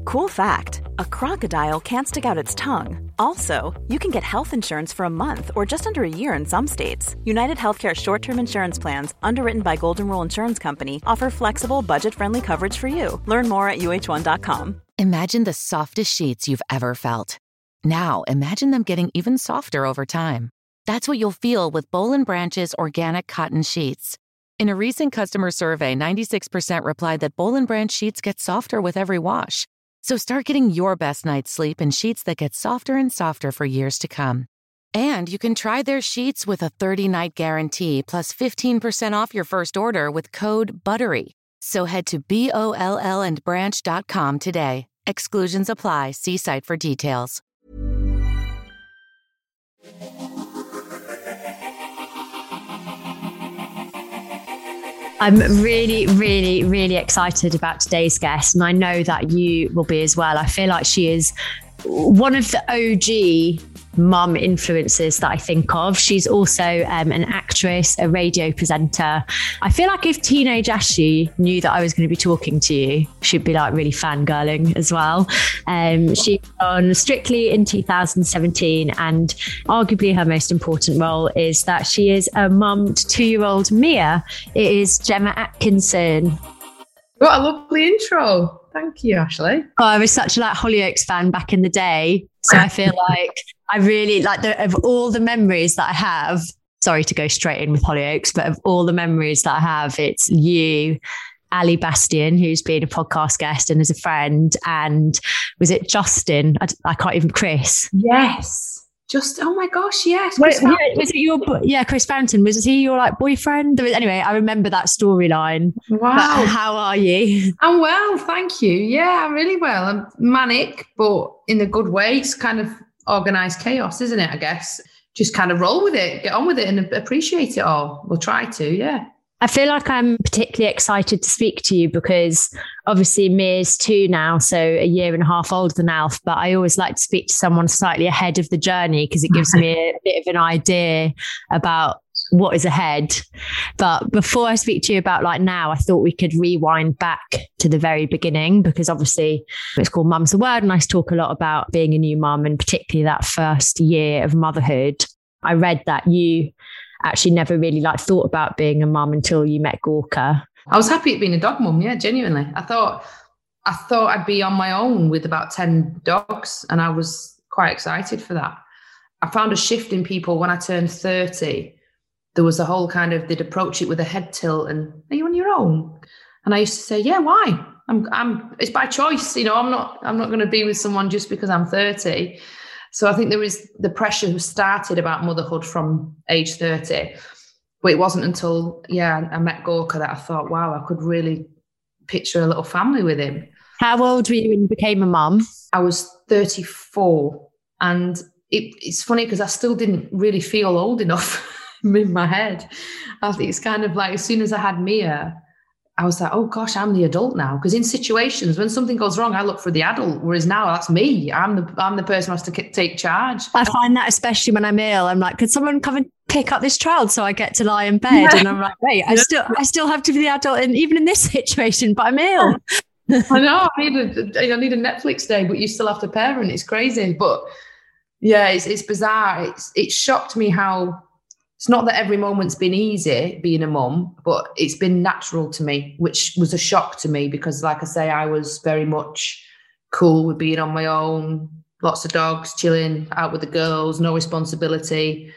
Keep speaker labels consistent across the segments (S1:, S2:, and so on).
S1: Cool fact, a crocodile can't stick out its tongue. Also, you can get health insurance for a month or just under a year in some states. United Healthcare short-term insurance plans, underwritten by Golden Rule Insurance Company, offer flexible, budget-friendly coverage for you. Learn more at uh1.com.
S2: Imagine the softest sheets you've ever felt. Now, imagine them getting even softer over time. That's what you'll feel with Boll & Branch's organic cotton sheets. In a recent customer survey, 96% replied that Boll & Branch sheets get softer with every wash. So start getting your best night's sleep in sheets that get softer and softer for years to come. And you can try their sheets with a 30-night guarantee plus 15% off your first order with code BUTTERY. So head to BOLLandbranch.com today. Exclusions apply. See site for details.
S3: I'm really, really, really excited about today's guest, and I know that you will be as well. I feel like she is one of the OG mum influences that I think of. She's also an actress, a radio presenter. I feel like if teenage Ashley knew that I was going to be talking to you, she'd be like really fangirling as well. She was on Strictly in 2017, and arguably her most important role is that she is a mum to 2-year-old Mia. It is Gemma Atkinson.
S4: What a lovely intro. Thank you, Ashley.
S3: Oh, I was such a Hollyoaks fan back in the day. So I feel like I really of all the memories that I have, sorry to go straight in with Hollyoaks, but of all the memories that I have, it's you, Ali Bastian, who's been a podcast guest and is a friend. And was it Justin? I can't even, Chris.
S4: Yes. Oh my gosh, yes.
S3: Was it your, Chris Fountain? Was he your boyfriend? Anyway, I remember that storyline.
S4: Wow.
S3: But how are you?
S4: I'm well, thank you. Yeah, I'm really well. I'm manic, but in a good way. It's kind of organised chaos, isn't it, I guess? Just kind of roll with it, get on with it and appreciate it all. We'll try to, yeah.
S3: I feel like I'm particularly excited to speak to you because obviously Mia's 2 now, so a year and a half older than Alf, but I always like to speak to someone slightly ahead of the journey because it gives me a bit of an idea about what is ahead. But before I speak to you about now, I thought we could rewind back to the very beginning because obviously it's called Mum's the Word and I talk a lot about being a new mum and particularly that first year of motherhood. I read that you actually never really thought about being a mum until you met Gorka.
S4: I was happy at being a dog mum, yeah, genuinely. I thought I'd be on my own with about 10 dogs and I was quite excited for that. I found a shift in people when I turned 30. There was a whole they'd approach it with a head tilt and, are you on your own? And I used to say, yeah, why? It's by choice, I'm not going to be with someone just because I'm 30. So I think there was the pressure started about motherhood from age 30. But it wasn't until, I met Gorka that I thought, wow, I could really picture a little family with him.
S3: How old were you when you became a mum?
S4: I was 34. And it's funny because I still didn't really feel old enough in my head. I think it's as soon as I had Mia, I was like, oh gosh, I'm the adult now. Because in situations when something goes wrong, I look for the adult. Whereas now that's me. I'm the person who has to take charge.
S3: I find that especially when I'm ill, I'm like, could someone come and pick up this child so I get to lie in bed? And I'm like, wait, I still have to be the adult, and even in this situation, but I'm ill.
S4: I know. I need a Netflix day, but you still have to parent. It's crazy, but yeah, it's bizarre. It shocked me how. It's not that every moment's been easy being a mum, but it's been natural to me, which was a shock to me because, like I say, I was very much cool with being on my own, lots of dogs, chilling out with the girls, no responsibility.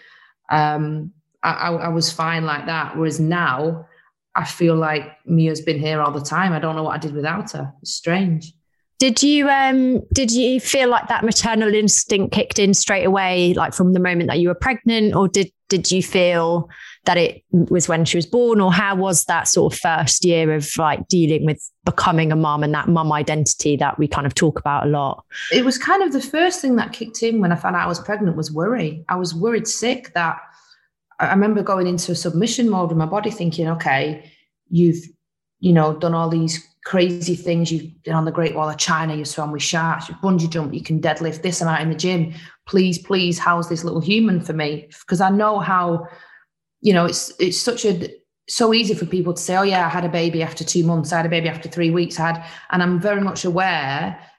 S4: I was fine like that. Whereas now I feel like Mia's been here all the time. I don't know what I did without her. It's strange.
S3: Did you feel like that maternal instinct kicked in straight away, from the moment that you were pregnant, or did you feel that it was when she was born, or how was that sort of first year of dealing with becoming a mum and that mum identity that we kind of talk about a lot?
S4: It was kind of the first thing that kicked in when I found out I was pregnant was worry. I was worried sick that I remember going into a submission mode with my body thinking, okay, you've, done all these crazy things. You've been on the Great Wall of China, you've swam with sharks, you've bungee jumped, you can deadlift this amount in the gym. Please, how's this little human for me? Because I know how, it's so easy for people to say, oh yeah, I had a baby after 2 months, I had a baby after 3 weeks, and I'm very much aware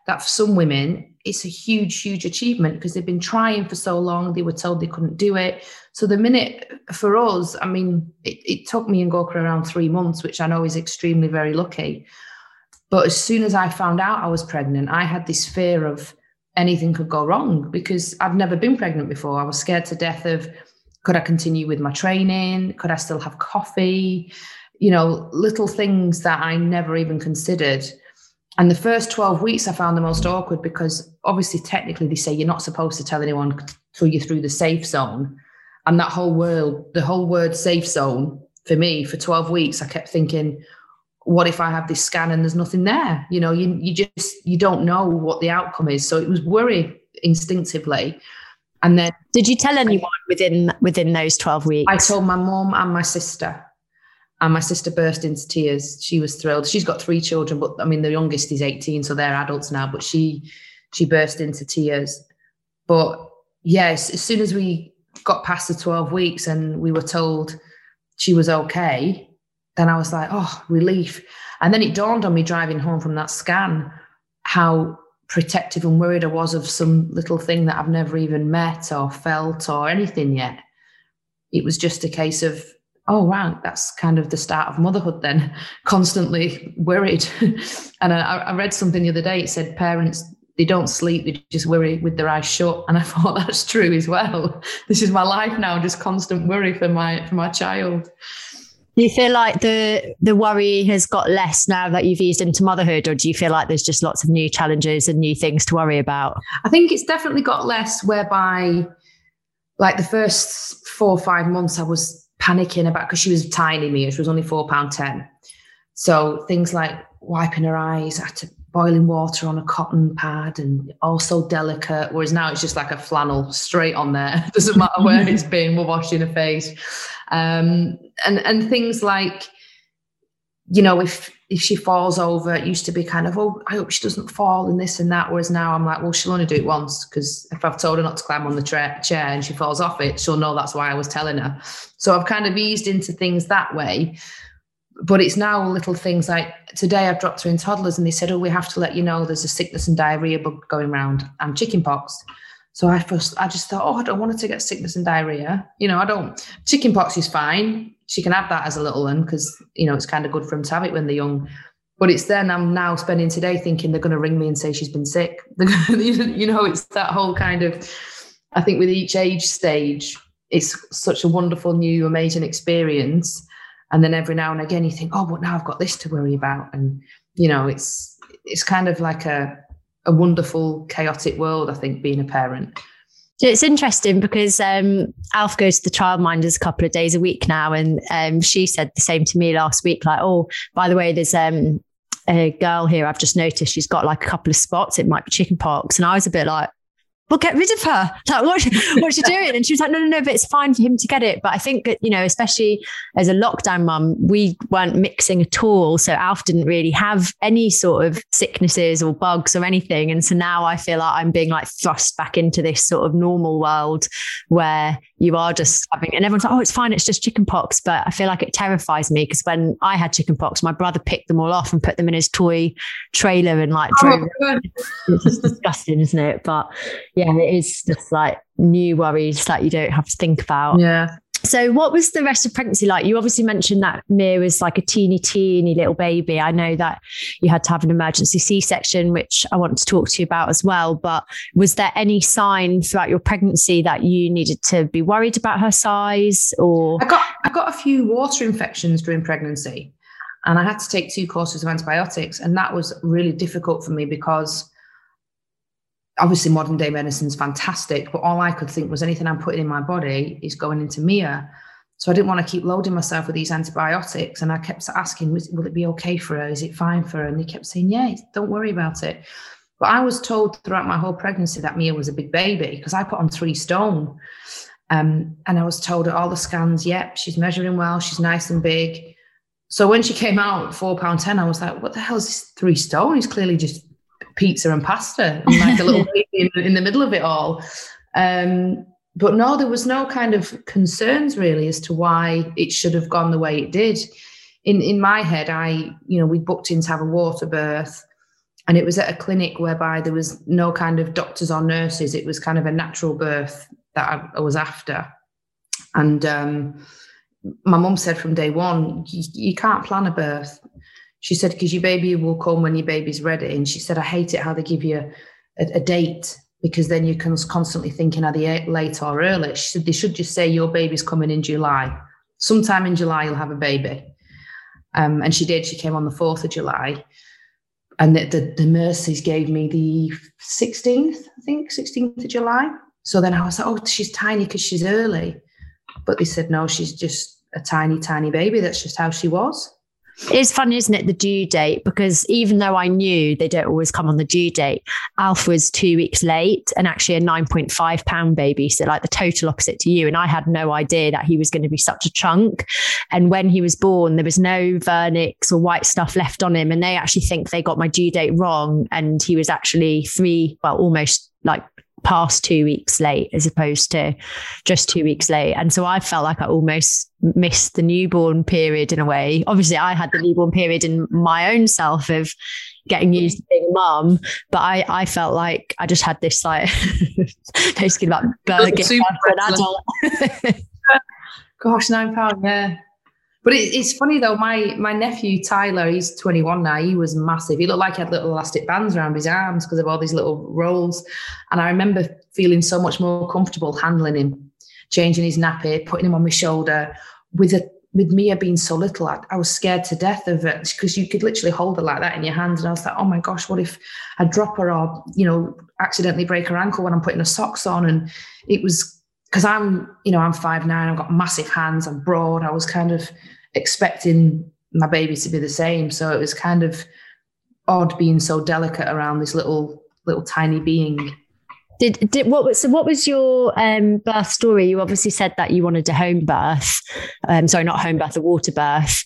S4: that for some women, it's a huge, huge achievement because they've been trying for so long. They were told they couldn't do it. So the minute for us, I mean, it took me and Gorka around 3 months, which I know is extremely very lucky. But as soon as I found out I was pregnant, I had this fear of anything could go wrong because I've never been pregnant before. I was scared to death of, could I continue with my training? Could I still have coffee? You know, little things that I never even considered. And the first 12 weeks I found the most awkward because obviously technically they say you're not supposed to tell anyone until you're through the safe zone. And that whole world, the whole word safe zone for me for 12 weeks, I kept thinking, what if I have this scan and there's nothing there? You know, you don't know what the outcome is. So it was worry instinctively. And then
S3: did you tell anyone within those 12 weeks?
S4: I told my mum and my sister. And my sister burst into tears. She was thrilled. She's got 3 children, but I mean, the youngest is 18, so they're adults now, but she burst into tears. But yes, as soon as we got past the 12 weeks and we were told she was okay, then I was like, oh, relief. And then it dawned on me driving home from that scan, how protective and worried I was of some little thing that I've never even met or felt or anything yet. It was just a case of, oh, wow, that's kind of the start of motherhood then, constantly worried. And I read something the other day, it said parents, they don't sleep, they just worry with their eyes shut. And I thought that's true as well. This is my life now, just constant worry for my child.
S3: Do you feel like the worry has got less now that you've eased into motherhood, or do you feel like there's just lots of new challenges and new things to worry about?
S4: I think it's definitely got less, whereby like the first 4 or 5 months I was panicking about, because she was tiny, Mia, she was only £4.10. So things like wiping her eyes, I had to boiling water on a cotton pad and all so delicate, whereas now it's just like a flannel straight on there. It doesn't matter where it's been, we're washing her face. And things like, you know, if she falls over, it used to be kind of, oh, I hope she doesn't fall and this and that. Whereas now I'm like, well, she'll only do it once, because if I've told her not to climb on the chair and she falls off it, she'll know that's why I was telling her. So I've kind of eased into things that way. But it's now little things like today I've dropped her in toddlers and they said, oh, we have to let you know there's a sickness and diarrhea bug going around and chickenpox. So I just thought, oh, I don't want her to get sickness and diarrhea. You know, chickenpox is fine. She can have that as a little one because, you know, it's kind of good for them to have it when they're young. But it's then I'm now spending today thinking they're going to ring me and say she's been sick. You know, it's that whole kind of, I think with each age stage, it's such a wonderful, new, amazing experience. And then every now and again you think, oh, but now I've got this to worry about. And, you know, it's kind of like a wonderful, chaotic world, I think, being a parent.
S3: It's interesting because Alf goes to the childminders a couple of days a week now. And she said the same to me last week, like, oh, by the way, there's a girl here I've just noticed she's got like a couple of spots. It might be chickenpox. And I was a bit like, well, get rid of her. Like, what's she doing? And she was like, no, but it's fine for him to get it. But I think that, you know, especially as a lockdown mum, we weren't mixing at all. So Alf didn't really have any sort of sicknesses or bugs or anything. And so now I feel like I'm being like thrust back into this sort of normal world where you are just having, and everyone's like, oh, it's fine, it's just chickenpox. But I feel like it terrifies me because when I had chickenpox, my brother picked them all off and put them in his toy trailer and like drove. It's just disgusting, isn't it? But yeah, it is just like new worries that you don't have to think about.
S4: Yeah.
S3: So what was the rest of pregnancy like? You obviously mentioned that Mia was like a teeny little baby. I know that you had to have an emergency C-section, which I want to talk to you about as well. But was there any sign throughout your pregnancy that you needed to be worried about her size? Or
S4: I got a few water infections during pregnancy and I had to take 2 courses of antibiotics. And that was really difficult for me because obviously modern day medicine is fantastic, but all I could think was anything I'm putting in my body is going into Mia. So I didn't want to keep loading myself with these antibiotics. And I kept asking, will it be okay for her? Is it fine for her? And they kept saying, yeah, don't worry about it. But I was told throughout my whole pregnancy that Mia was a big baby because I put on 3 stone. And I was told at all the scans, yep, she's measuring well, she's nice and big. So when she came out at £4.10, I was like, what the hell is this 3 stone? He's clearly just pizza and pasta and like a little baby in the middle of it all. But no, there was no kind of concerns really as to why it should have gone the way it did. In my head, we booked in to have a water birth. And it was at a clinic whereby there was no kind of doctors or nurses. It was kind of a natural birth that I was after. And my mum said from day one, you can't plan a birth. She said, because your baby will come when your baby's ready. And she said, I hate it how they give you a date, because then you can constantly thinking, are they late or early? She said, they should just say your baby's coming in July. Sometime in July, you'll have a baby. And she did. She came on the 4th of July. And the nurses gave me the 16th of July. So then I was like, oh, she's tiny because she's early. But they said, no, she's just a tiny, tiny baby. That's just how she was.
S3: It's funny, isn't it, the due date? Because even though I knew they don't always come on the due date, Alf was 2 weeks late and actually a 9.5 pound baby. So like the total opposite to you. And I had no idea that he was going to be such a chunk. And when he was born, there was no vernix or white stuff left on him. And they actually think they got my due date wrong. And he was actually almost like past 2 weeks late as opposed to just 2 weeks late. And so I felt like I almost missed the newborn period in a way. Obviously I had the newborn period in my own self of getting used to being a mum, but I felt like I just had this like basically like burger for an adult.
S4: Gosh, £9, yeah. But it's funny though, my nephew Tyler, he's 21 now, he was massive. He looked like he had little elastic bands around his arms because of all these little rolls. And I remember feeling so much more comfortable handling him, changing his nappy, putting him on my shoulder. With Mia being so little, I was scared to death of it, because you could literally hold her like that in your hands. And I was like, oh my gosh, what if I drop her or, accidentally break her ankle when I'm putting her socks on? And it was, because I'm 5'9", I've got massive hands, I'm broad. I was kind of expecting my baby to be the same. So it was kind of odd being so delicate around this little tiny being.
S3: What was your birth story? You obviously said that you wanted a home birth. Sorry, not home birth, a water birth.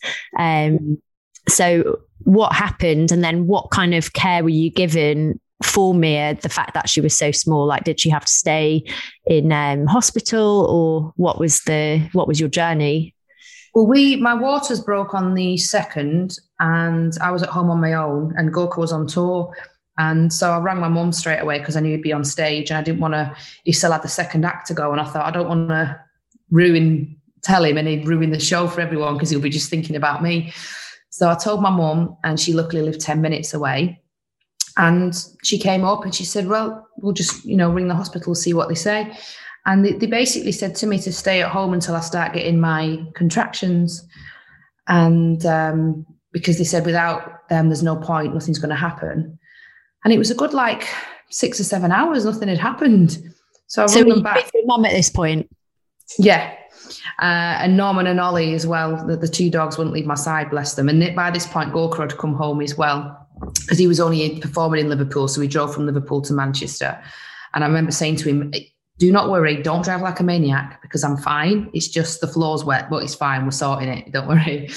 S3: So what happened, and then what kind of care were you given for Mia, the fact that she was so small? Like, did she have to stay in hospital, or what was your journey?
S4: Well, my waters broke on the 2nd, and I was at home on my own, and Gorka was on tour. And so I rang my mum straight away because I knew he'd be on stage, and I didn't want to, he still had the second act to go. And I thought, I don't want to tell him and he'd ruin the show for everyone because he'll be just thinking about me. So I told my mum, and she luckily lived 10 minutes away. And she came up and she said, well, we'll just, ring the hospital, see what they say. And they basically said to me to stay at home until I start getting my contractions. And because they said without them, there's no point, nothing's going to happen. And it was a good 6 or 7 hours, nothing had happened. So I rang them back.
S3: With your mum at this point?
S4: Yeah. And Norman and Ollie as well, the 2 dogs wouldn't leave my side, bless them. And by this point, Gorka had come home as well, because he was only performing in Liverpool. So we drove from Liverpool to Manchester. And I remember saying to him, do not worry, don't drive like a maniac, because I'm fine. It's just the floor's wet, but it's fine. We're sorting it. Don't worry.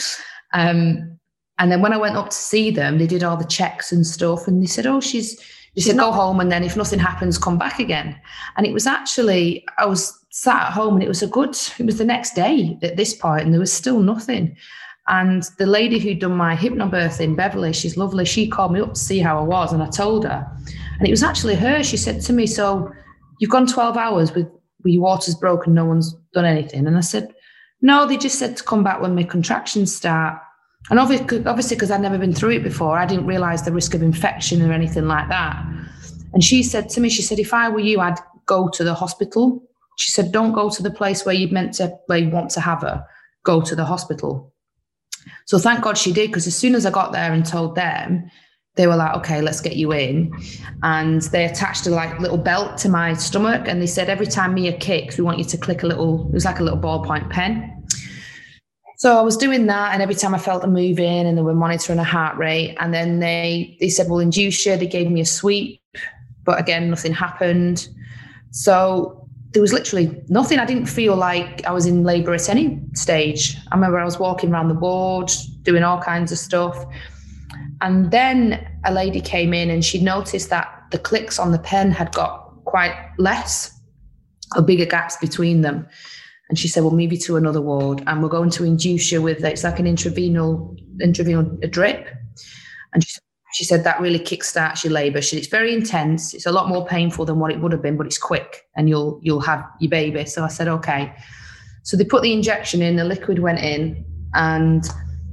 S4: And then when I went up to see them, they did all the checks and stuff. And they said, they said, go home. And then if nothing happens, come back again. And it was actually, I was sat at home, and it was the next day at this point, and there was still nothing. And the lady who'd done my hypnobirth in Beverley, she's lovely. She called me up to see how I was. And I told her, and it was actually her. She said to me, so you've gone 12 hours with your waters broken, no one's done anything. And I said, no, they just said to come back when my contractions start. And obviously, because I'd never been through it before, I didn't realise the risk of infection or anything like that. And she said to me, if I were you, I'd go to the hospital. She said, don't go to the place where you want to have her. Go to the hospital. So thank God she did, because as soon as I got there and told them, they were like, okay, let's get you in. And they attached a little belt to my stomach. And they said, every time Mia kicks, we want you to click it was like a little ballpoint pen. So I was doing that, and every time I felt her moving, and they were monitoring her heart rate. And then they said, we'll induce you. They gave me a sweep, but again, nothing happened. So there was literally nothing. I didn't feel like I was in labour at any stage. I remember I was walking around the ward, doing all kinds of stuff. And then a lady came in, and she noticed that the clicks on the pen had got quite less, or bigger gaps between them. And she said, we'll move you to another ward, and we're going to induce you with, it's like an intravenous drip. And she said, She said that really kickstarts your labour. It's very intense. It's a lot more painful than what it would have been, but it's quick and you'll have your baby. So I said, okay. So they put the injection in, the liquid went in, and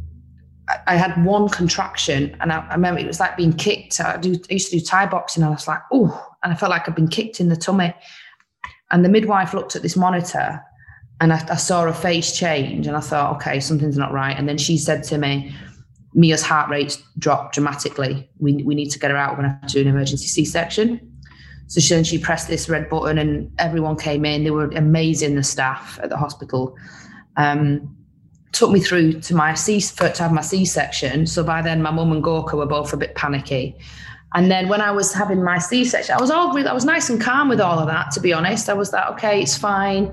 S4: I had one contraction, and I remember it was like being kicked. I used to do Thai boxing, and I was like, oh, and I felt like I'd been kicked in the tummy. And the midwife looked at this monitor, and I saw her face change, and I thought, okay, something's not right. And then she said to me, Mia's heart rate dropped dramatically. We need to get her out. We're going to have to do an emergency C-section. So she pressed this red button, and everyone came in. They were amazing, the staff at the hospital. Took me through to have my C-section. So by then, my mum and Gorka were both a bit panicky. And then when I was having my C-section, I was nice and calm with all of that, to be honest. I was like, okay, it's fine.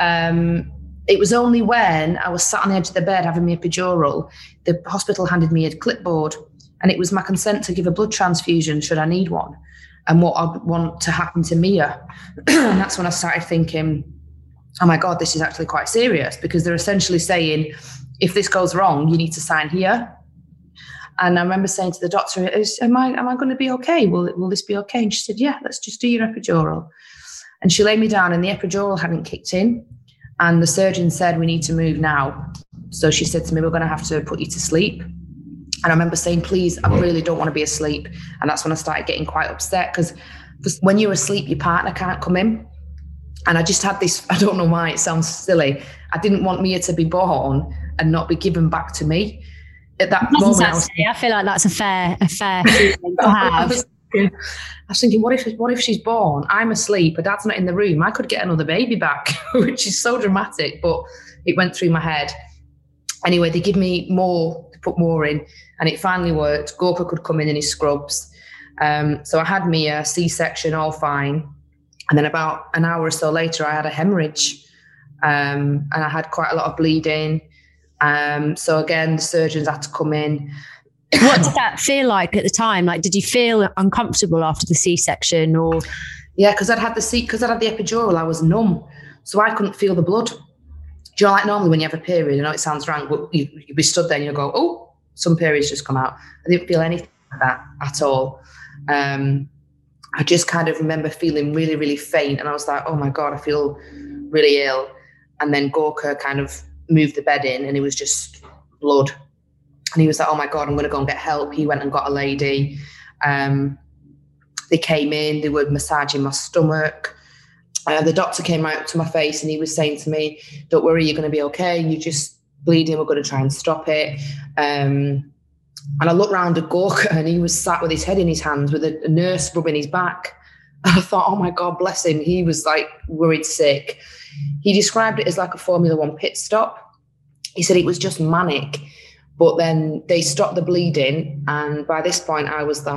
S4: It was only when I was sat on the edge of the bed having my epidural, the hospital handed me a clipboard, and it was my consent to give a blood transfusion should I need one, and what I'd want to happen to Mia. And that's when I started thinking, oh my God, this is actually quite serious, because they're essentially saying, if this goes wrong, you need to sign here. And I remember saying to the doctor, am I going to be okay? Will this be okay? And she said, yeah, let's just do your epidural. And she laid me down, and the epidural hadn't kicked in. And the surgeon said, we need to move now. So she said to me, we're going to have to put you to sleep. And I remember saying, please, I really don't want to be asleep. And that's when I started getting quite upset, because when you're asleep, your partner can't come in. And I just had this, I don't know why, it sounds silly. I didn't want Mia to be born and not be given back to me. At that moment,
S3: I feel like that's a fair feeling to have.
S4: I was thinking, what if she's born? I'm asleep, her dad's not in the room. I could get another baby back, which is so dramatic, but it went through my head. Anyway, they give me more, to put more in, and it finally worked. Gorka could come in his scrubs. So I had Mia, C-section, all fine. And then about an hour or so later, I had a hemorrhage, and I had quite a lot of bleeding. So again, the surgeons had to come in.
S3: What did that feel like at the time? Like, did you feel uncomfortable after the C-section, or?
S4: Yeah, because I'd had the epidural, I was numb, so I couldn't feel the blood. Do you know, like normally when you have a period, I know it sounds wrong, but you'd be stood there and you'll go, oh, some periods just come out. I didn't feel anything like that at all. I just kind of remember feeling really, really faint, and I was like, oh my God, I feel really ill. And then Gorka kind of moved the bed in, and it was just blood. And he was like, oh my God, I'm going to go and get help. He went and got a lady. They came in, they were massaging my stomach. The doctor came right up to my face, and he was saying to me, don't worry, you're going to be okay. You're just bleeding. We're going to try and stop it. And I looked round at Gorka, and he was sat with his head in his hands with a nurse rubbing his back. And I thought, oh my God, bless him. He was like worried sick. He described it as like a Formula One pit stop. He said it was just manic. But then they stopped the bleeding, and by this point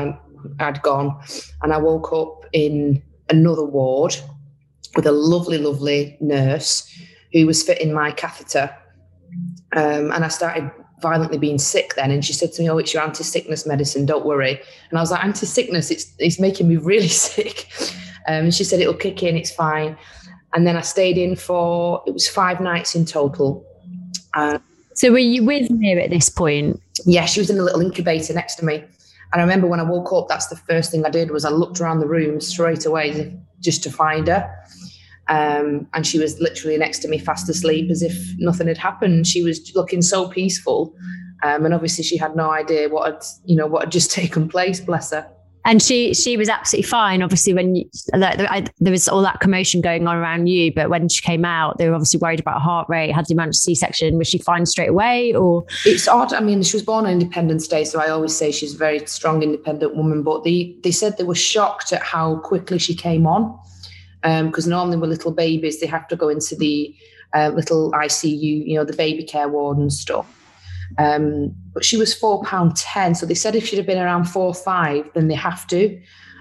S4: I'd gone, and I woke up in another ward with a lovely, lovely nurse who was fitting my catheter. And I started violently being sick then, and she said to me, oh, it's your anti-sickness medicine, don't worry. And I was like, anti-sickness, it's making me really sick. And she said, it'll kick in, it's fine. And then I stayed in it was 5 nights in total.
S3: So were you with Mia at this point?
S4: Yeah, she was in a little incubator next to me. And I remember when I woke up, that's the first thing I did was I looked around the room straight away just to find her. And she was literally next to me, fast asleep, as if nothing had happened. She was looking so peaceful. And obviously she had no idea what had just taken place, bless her.
S3: And she was absolutely fine. Obviously, when there was all that commotion going on around you, but when she came out, they were obviously worried about her heart rate. Had you managed C-section? Was she fine straight away, or? It's
S4: odd. I mean, she was born on Independence Day, so I always say she's a very strong, independent woman. But they said they were shocked at how quickly she came on, because normally with little babies, they have to go into the little ICU, the baby care ward and stuff. But she was £4.10. So they said if she'd have been around 4-5, then they have to.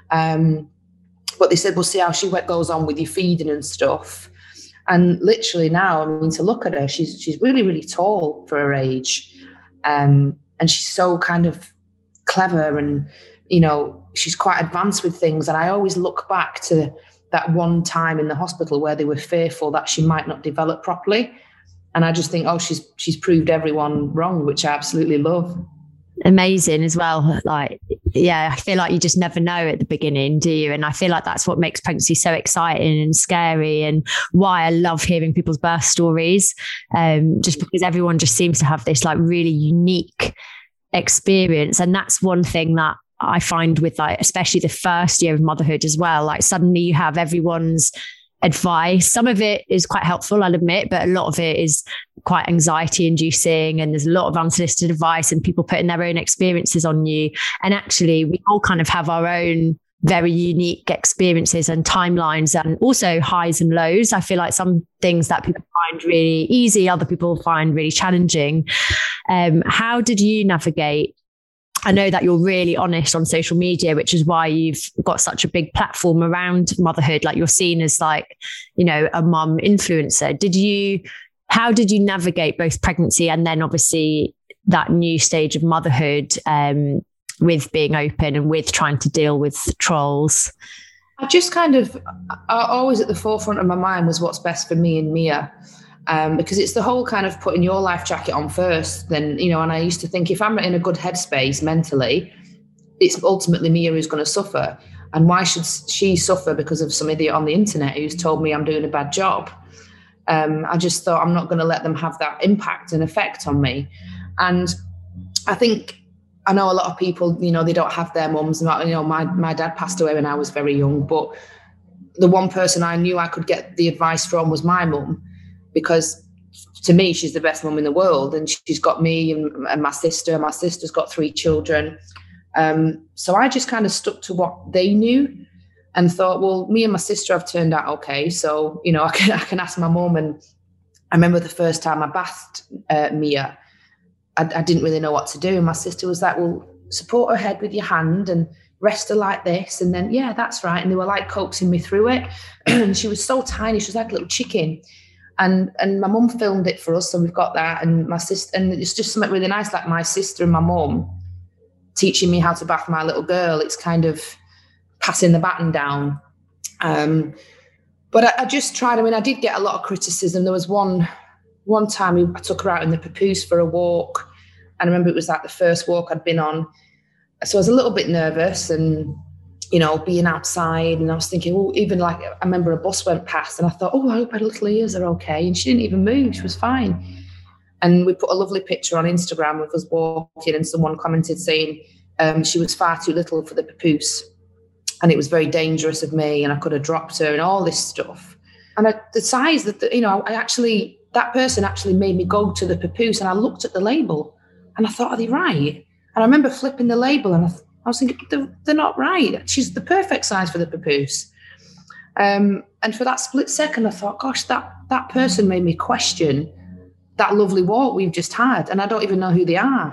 S4: But they said, we'll see how she goes on with your feeding and stuff. And literally now, I mean, to look at her, she's really, really tall for her age. And she's so kind of clever, and, she's quite advanced with things. And I always look back to that one time in the hospital where they were fearful that she might not develop properly. And I just think, she's proved everyone wrong, which I absolutely love.
S3: amazing as well. Like, yeah, I feel like you just never know at the beginning, do you? And I feel like that's what makes pregnancy so exciting and scary, and why I love hearing people's birth stories. Just because everyone just seems to have this like really unique experience. And that's one thing that I find with, like, especially the first year of motherhood as well. Like, suddenly you have everyone's advice. Some of it is quite helpful, I'll admit, but a lot of it is quite anxiety inducing, and there's a lot of unsolicited advice and people putting their own experiences on you. And actually we all kind of have our own very unique experiences and timelines, and also highs and lows. I feel like some things that people find really easy, other people find really challenging. How did you navigate? I know that you're really honest on social media, which is why you've got such a big platform around motherhood. Like, you're seen as, like, you know, a mum influencer. How did you navigate both pregnancy and then obviously that new stage of motherhood, with being open and with trying to deal with trolls?
S4: I just kind of, always at the forefront of my mind was what's best for me and Mia. Because it's the whole kind of putting your life jacket on first, then, you know, and I used to think if I'm in a good headspace mentally, it's ultimately Mia who's going to suffer. And why should she suffer because of some idiot on the internet who's told me I'm doing a bad job? I just thought, I'm not going to let them have that impact and effect on me. And I know a lot of people, you know, they don't have their mums. You know, my dad passed away when I was very young, but the one person I knew I could get the advice from was my mum. Because to me, she's the best mum in the world, and she's got me and my sister. My sister's got 3 children. So I just kind of stuck to what they knew and thought, well, me and my sister have turned out okay. So, you know, I can ask my mum. And I remember the first time I bathed Mia, I didn't really know what to do. And my sister was like, well, support her head with your hand and rest her like this. And then, yeah, that's right. And they were like coaxing me through it. And she was so tiny. She was like a little chicken. And my mum filmed it for us, so we've got that. And my sister, and it's just something really nice, like my sister and my mum teaching me how to bath my little girl. It's kind of passing the baton down. But I just tried. I mean, I did get a lot of criticism. There was one time I took her out in the papoose for a walk, and I remember it was like the first walk I'd been on, so I was a little bit nervous and, you know, being outside, and I was thinking, oh, even like, I remember a bus went past and I thought, oh, I hope her little ears are okay. And she didn't even move. She was fine. And we put a lovely picture on Instagram of us walking, and someone commented saying she was far too little for the papoose. And it was very dangerous of me, and I could have dropped her and all this stuff. And the size that, you know, that person actually made me go to the papoose, and I looked at the label and I thought, are they right? And I remember flipping the label and I was thinking, they're not right. She's the perfect size for the papoose. And for that split second, I thought, gosh, that person made me question that lovely walk we've just had. And I don't even know who they are.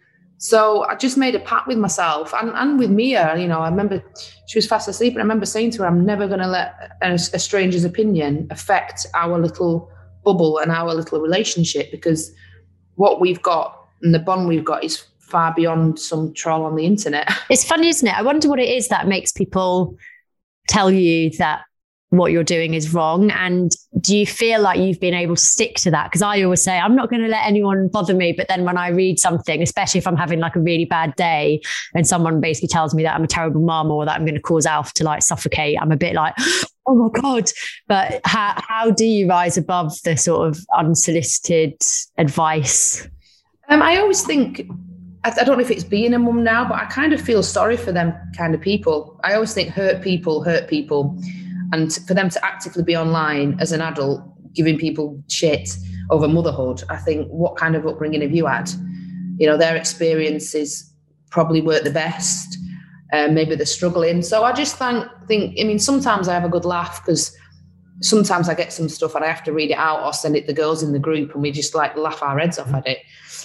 S4: So I just made a pact with myself and with Mia. You know, I remember she was fast asleep, and I remember saying to her, I'm never going to let a stranger's opinion affect our little bubble and our little relationship, because what we've got and the bond we've got is far beyond some troll on the internet.
S3: It's funny, isn't it? I wonder what it is that makes people tell you that what you're doing is wrong. And do you feel like you've been able to stick to that? Because I always say, I'm not going to let anyone bother me. But then when I read something, especially if I'm having like a really bad day and someone basically tells me that I'm a terrible mum or that I'm going to cause Alf to like suffocate, I'm a bit like, oh my God. But how do you rise above the sort of unsolicited advice?
S4: I always think, I don't know if it's being a mum now, but I kind of feel sorry for them kind of people. I always think hurt people. And for them to actively be online as an adult, giving people shit over motherhood, I think, what kind of upbringing have you had? You know, their experiences probably weren't the best. Maybe they're struggling. So I just think, I mean, sometimes I have a good laugh, because sometimes I get some stuff and I have to read it out or send it to the girls in the group, and we just like laugh our heads off at it.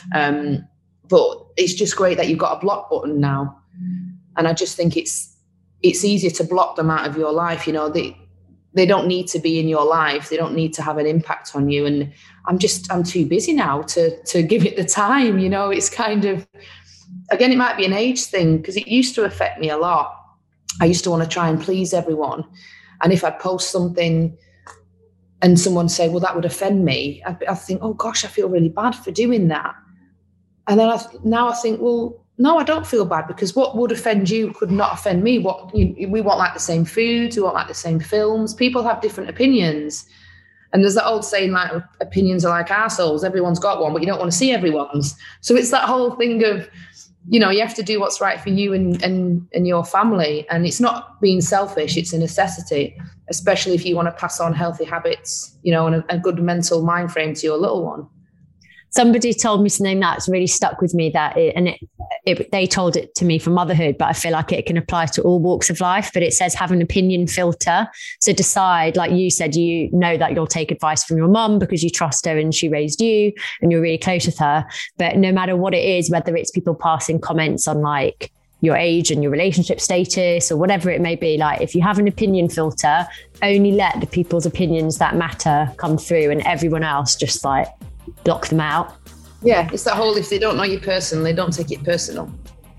S4: But it's just great that you've got a block button now. And I just think it's easier to block them out of your life. You know, they don't need to be in your life. They don't need to have an impact on you. And I'm too busy now to give it the time. You know, it's kind of, again, it might be an age thing, because it used to affect me a lot. I used to want to try and please everyone. And if I post something and someone say, well, that would offend me, I think, oh gosh, I feel really bad for doing that. And then now I think, well, no, I don't feel bad, because what would offend you could not offend me. We want like the same foods, we want like the same films. People have different opinions. And there's that old saying, like, opinions are like arseholes. Everyone's got one, but you don't want to see everyone's. So it's that whole thing of, you have to do what's right for you and your family. And it's not being selfish, it's a necessity, especially if you want to pass on healthy habits, and a good mental mind frame to your little one.
S3: Somebody told me something that's really stuck with me, they told it to me for motherhood, but I feel like it can apply to all walks of life. But it says, have an opinion filter. So decide, like you said, you know that you'll take advice from your mum because you trust her and she raised you and you're really close with her. But no matter what it is, whether it's people passing comments on like your age and your relationship status or whatever it may be, like if you have an opinion filter, only let the people's opinions that matter come through, and everyone else just like block them out.
S4: Yeah, it's that whole, if they don't know you personally, don't take it personal.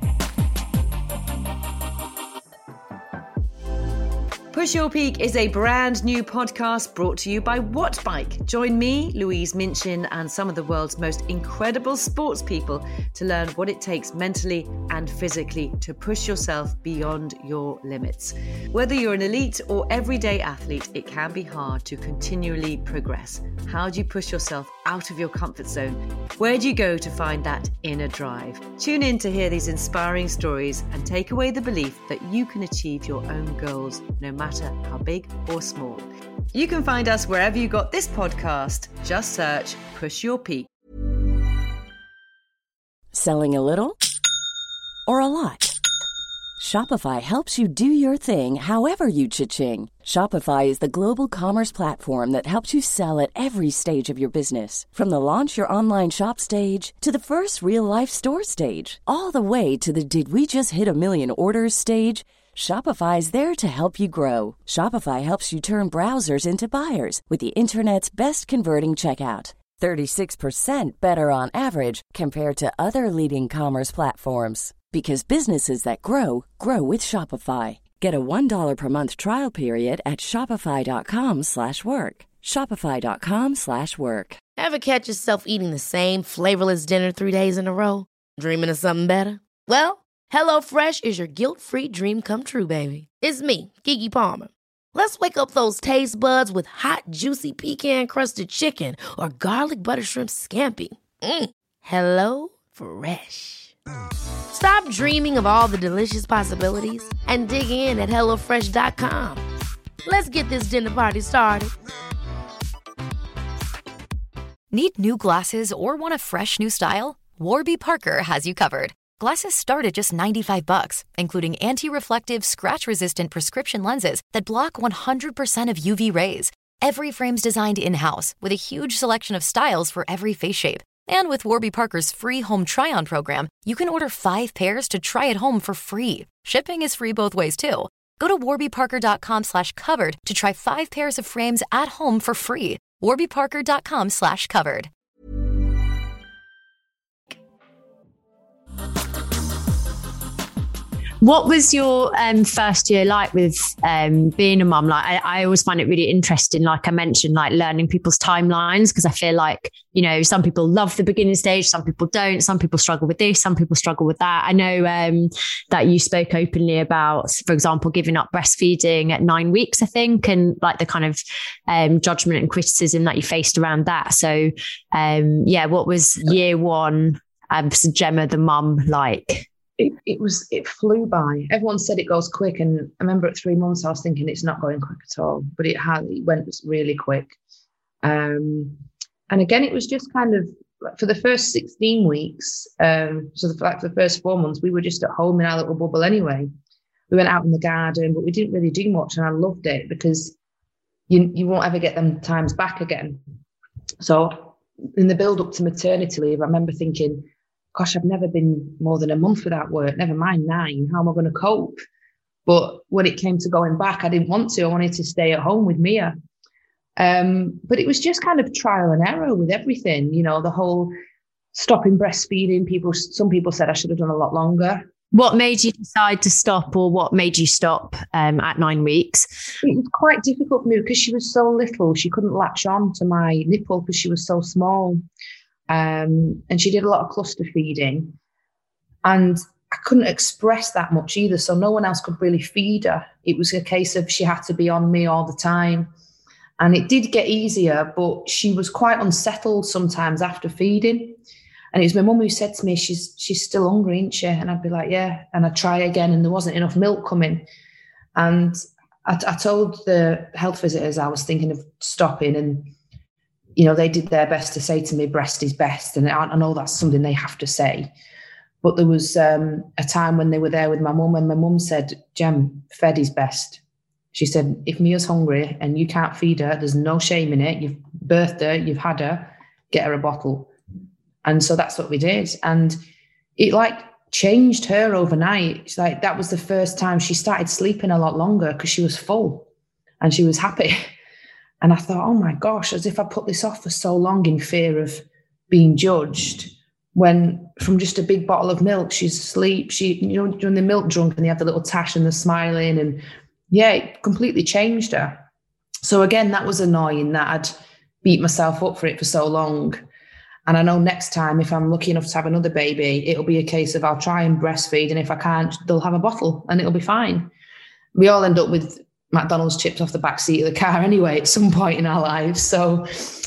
S5: Push Your Peak is a brand new podcast brought to you by Wattbike. Join me, Louise Minchin, and some of the world's most incredible sports people to learn what it takes mentally and physically to push yourself beyond your limits. Whether you're an elite or everyday athlete, it can be hard to continually progress. How do you push yourself out of your comfort zone? Where do you go to find that inner drive? Tune in to hear these inspiring stories and take away the belief that you can achieve your own goals, no matter how big or small. You can find us wherever you got this podcast. Just search Push Your Peak.
S6: Selling a little or a lot? Shopify helps you do your thing however you cha-ching. Shopify is the global commerce platform that helps you sell at every stage of your business. From the launch your online shop stage to the first real life store stage, all the way to the did we just hit a million orders stage. Shopify is there to help you grow. Shopify helps you turn browsers into buyers with the internet's best converting checkout. 36% better on average compared to other leading commerce platforms. Because businesses that grow, grow with Shopify. Get a $1 per month trial period at shopify.com/work. Shopify.com/work.
S7: Ever catch yourself eating the same flavorless dinner 3 days in a row? Dreaming of something better? Well, HelloFresh is your guilt-free dream come true, baby. It's me, Keke Palmer. Let's wake up those taste buds with hot, juicy pecan-crusted chicken or garlic butter shrimp scampi. Hello Fresh. Stop dreaming of all the delicious possibilities and dig in at HelloFresh.com. Let's get this dinner party started.
S8: Need new glasses or want a fresh new style? Warby Parker has you covered. Glasses start at just $95, including anti-reflective, scratch-resistant prescription lenses that block 100% of UV rays. Every frame's designed in-house with a huge selection of styles for every face shape. And with Warby Parker's free home try-on program, you can order 5 pairs to try at home for free. Shipping is free both ways, too. Go to warbyparker.com/covered to try 5 pairs of frames at home for free. warbyparker.com/covered.
S3: What was your first year like with being a mum? Like, I always find it really interesting, like I mentioned, like learning people's timelines, because I feel like, some people love the beginning stage, some people don't, some people struggle with this, some people struggle with that. I know that you spoke openly about, for example, giving up breastfeeding at 9 weeks, I think, and like the kind of judgment and criticism that you faced around that. So what was year one, Gemma, the mum, like?
S4: It flew by. Everyone said it goes quick, and I remember at 3 months I was thinking it's not going quick at all, but it went really quick. And again, it was just kind of for the first 16 weeks. For the first 4 months, we were just at home in our little bubble anyway. We went out in the garden, but we didn't really do much, and I loved it because you won't ever get them times back again. So in the build up to maternity leave, I remember thinking, gosh, I've never been more than a month without work, never mind 9. How am I going to cope? But when it came to going back, I didn't want to. I wanted to stay at home with Mia. But it was just kind of trial and error with everything, the whole stopping breastfeeding. Some people said I should have done a lot longer.
S3: What made you decide to stop, or what made you stop at 9 weeks?
S4: It was quite difficult for me because she was so little. She couldn't latch on to my nipple because she was so small. And she did a lot of cluster feeding. And I couldn't express that much either. So no one else could really feed her. It was a case of she had to be on me all the time. And it did get easier, but she was quite unsettled sometimes after feeding. And it was my mum who said to me, she's still hungry, isn't she? And I'd be like, yeah. And I'd try again, and there wasn't enough milk coming. And I told the health visitors I was thinking of stopping, and, you know, they did their best to say to me, breast is best. And I know that's something they have to say. But there was a time when they were there with my mum, and my mum said, Jem, fed is best. She said, if Mia's hungry and you can't feed her, there's no shame in it. You've birthed her, you've had her, get her a bottle. And so that's what we did. And it like changed her overnight. It's like that was the first time she started sleeping a lot longer because she was full and she was happy. And I thought, oh my gosh, as if I put this off for so long in fear of being judged, when from just a big bottle of milk, she's asleep. She, you know, during the milk drunk and they have the little tash and the smiling, and yeah, it completely changed her. So again, that was annoying that I'd beat myself up for it for so long. And I know next time, if I'm lucky enough to have another baby, it'll be a case of I'll try and breastfeed. And if I can't, they'll have a bottle and it'll be fine. We all end up with McDonald's chips off the back seat of the car anyway, at some point in our lives. So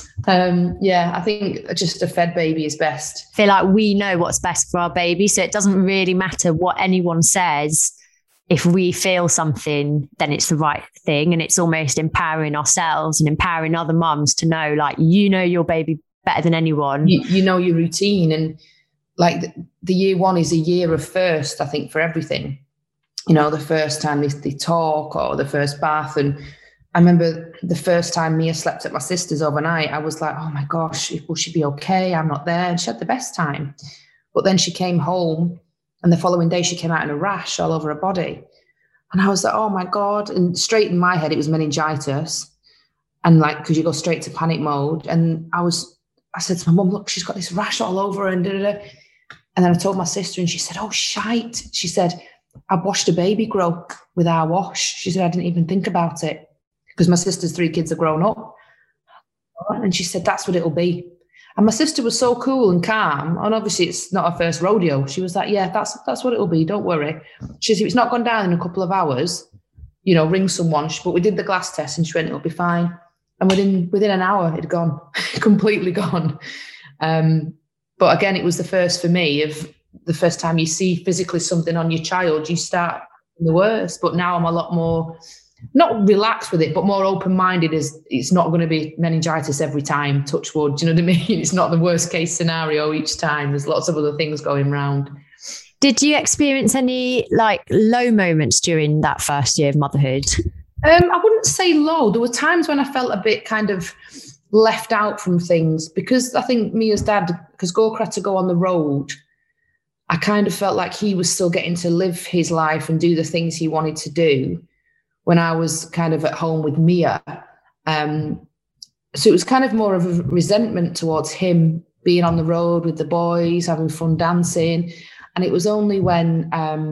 S4: yeah, I think just a fed baby is best.
S3: I feel like we know what's best for our baby. So it doesn't really matter what anyone says. If we feel something, then it's the right thing. And it's almost empowering ourselves and empowering other mums to know, like, you know, your baby better than anyone.
S4: You know your routine. And like the year one is a year of first, I think, for everything. You know, the first time they talk or the first bath. And I remember the first time Mia slept at my sister's overnight, I was like, oh my gosh, will she be okay? I'm not there. And she had the best time. But then she came home, and the following day she came out in a rash all over her body. And I was like, oh my God. And straight in my head, it was meningitis. And like, because you go straight to panic mode. And I said to my mum, look, she's got this rash all over her and da-da-da. And then I told my sister, and she said, oh, shite. She said, I washed a baby grow with our wash. She said, I didn't even think about it because my sister's 3 kids are grown up. And she said, that's what it'll be. And my sister was so cool and calm. And obviously it's not her first rodeo. She was like, yeah, that's what it'll be. Don't worry. She said, if it's not gone down in a couple of hours, you know, ring someone. But we did the glass test and she went, it'll be fine. And within an hour, it'd gone, completely gone. But again, it was the first for me of the first time you see physically something on your child, you start the worst. But now I'm a lot more, not relaxed with it, but more open-minded, as it's not going to be meningitis every time, touch wood. Do you know what I mean? It's not the worst case scenario each time. There's lots of other things going round.
S3: Did you experience any like low moments during that first year of motherhood?
S4: I wouldn't say low. There were times when I felt a bit kind of left out from things, because I think Mia's dad, because Gorka had to go on the road, I kind of felt like he was still getting to live his life and do the things he wanted to do when I was kind of at home with Mia. So it was kind of more of a resentment towards him being on the road with the boys, having fun dancing. And it was only when